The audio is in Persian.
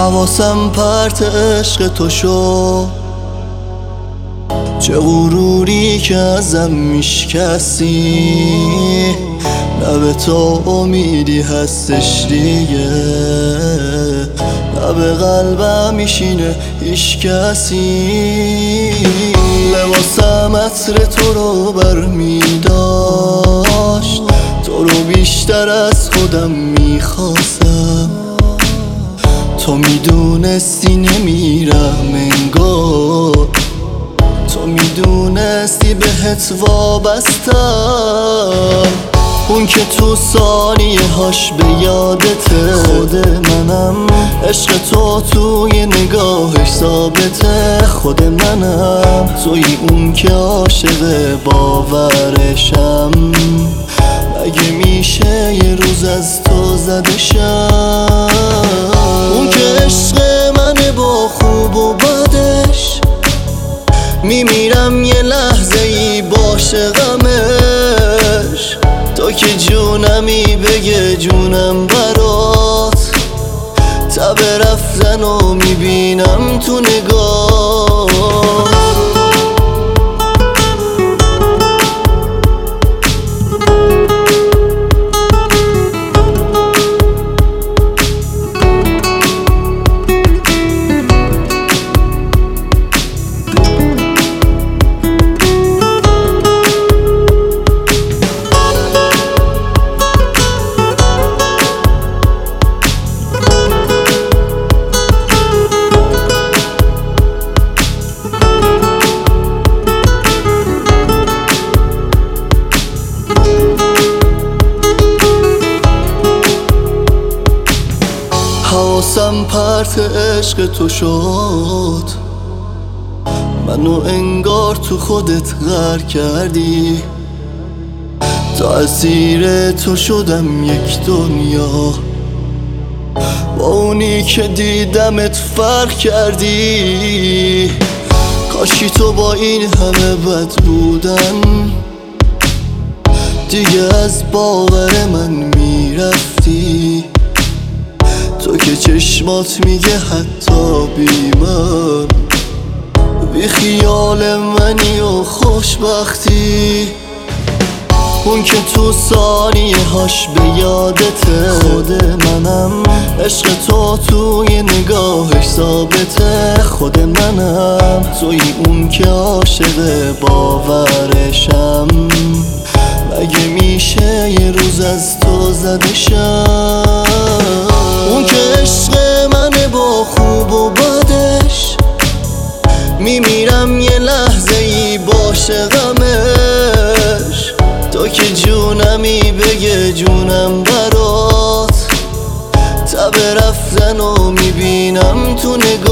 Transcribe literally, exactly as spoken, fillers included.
حواسم پرت عشق تو شد، چه غروری که ازم میشکستی، نه به تو امیدی هستش دیگه، نه به قلبم میشینه هیچ کسی. لباسم عطر تو رو برمیداشت، تو رو بیشتر از خودم میخواستم، تو میدونستی نمیرم انگار، تو میدونستی بهت وابستم. اون که تو ثانیه هاش به یادته، خود منم. عشق تو توی نگاهش ثابته، خود منم. توی اون که عاشق باورشم، مگه میشه یه روز از تو زده شم؟ اون که عشق منه با خوب و بدش، میمیرم یه لحظه ای باشه غمش. تو که جونمی بگه جونم برات، تب رفتن رو میبینم تو نگاه. حواسم پرت عشق تو شد، منو انگار تو خودت غرق کردی. تا اسیر تو شدم یک دنیا، با اونی که دیدمت فرق کردی. کاشی تو با این همه بد بودن، دیگه از باور من میرفتی. تو که چشمات میگه حتی بی من، بی خیال منی و خوشبختی. اون که تو ثانیه هاش به یادته، خود منم. عشق تو توی نگاهش ثابته، خود منم. توی اون که عاشق باورشم، مگه میشه یه روز از تو زده شم؟ اون که عشق منه با خوب و بدش، میمیرم یه لحظه ای باشه غمش. تو که جونمی بگه جونم برات، تب رفتن رو میبینم تو نگاه.